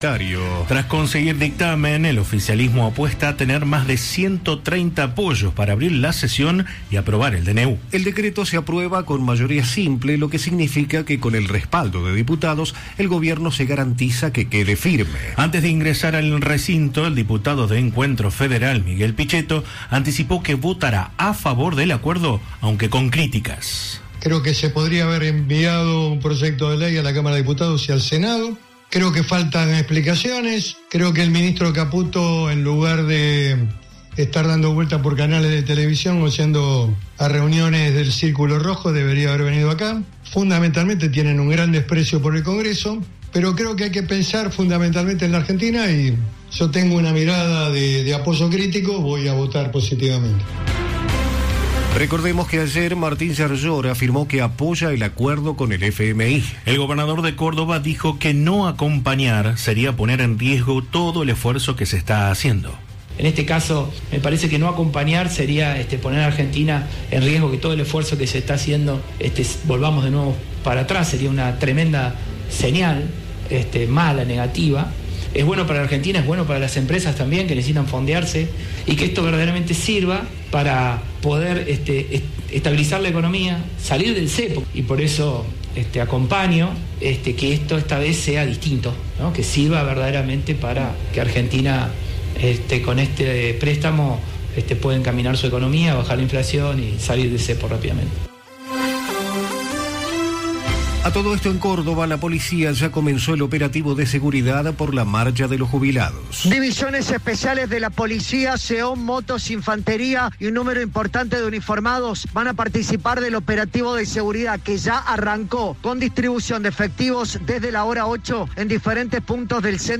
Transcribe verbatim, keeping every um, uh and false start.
Tras conseguir dictamen, el oficialismo apuesta a tener más de ciento treinta apoyos para abrir la sesión y aprobar el D N U. El decreto se aprueba con mayoría simple, lo que significa que con el respaldo de diputados, el gobierno se garantiza que quede firme. Antes de ingresar al recinto, el diputado de Encuentro Federal, Miguel Pichetto, anticipó que votará a favor del acuerdo, aunque con críticas. Creo que se podría haber enviado un proyecto de ley a la Cámara de Diputados y al Senado. Creo que faltan explicaciones, creo que el ministro Caputo, en lugar de estar dando vueltas por canales de televisión o yendo a reuniones del Círculo Rojo, debería haber venido acá. Fundamentalmente tienen un gran desprecio por el Congreso, pero creo que hay que pensar fundamentalmente en la Argentina y yo tengo una mirada de, de apoyo crítico, voy a votar positivamente. Recordemos que ayer Martín Yarlor afirmó que apoya el acuerdo con el F M I. El gobernador de Córdoba dijo que no acompañar sería poner en riesgo todo el esfuerzo que se está haciendo. En este caso, me parece que no acompañar sería este, poner a Argentina en riesgo, que todo el esfuerzo que se está haciendo este, volvamos de nuevo para atrás. Sería una tremenda señal, este, mala, negativa. Es bueno para Argentina, es bueno para las empresas también que necesitan fondearse y que esto verdaderamente sirva para poder este, estabilizar la economía, salir del cepo. Y por eso este, acompaño este, que esto esta vez sea distinto, ¿no? Que sirva verdaderamente para que Argentina este, con este préstamo este, pueda encaminar su economía, bajar la inflación y salir del cepo rápidamente. A todo esto, en Córdoba, la policía ya comenzó el operativo de seguridad por la marcha de los jubilados. Divisiones especiales de la policía, SEOM, motos, infantería y un número importante de uniformados van a participar del operativo de seguridad que ya arrancó con distribución de efectivos desde la hora ocho en diferentes puntos del centro.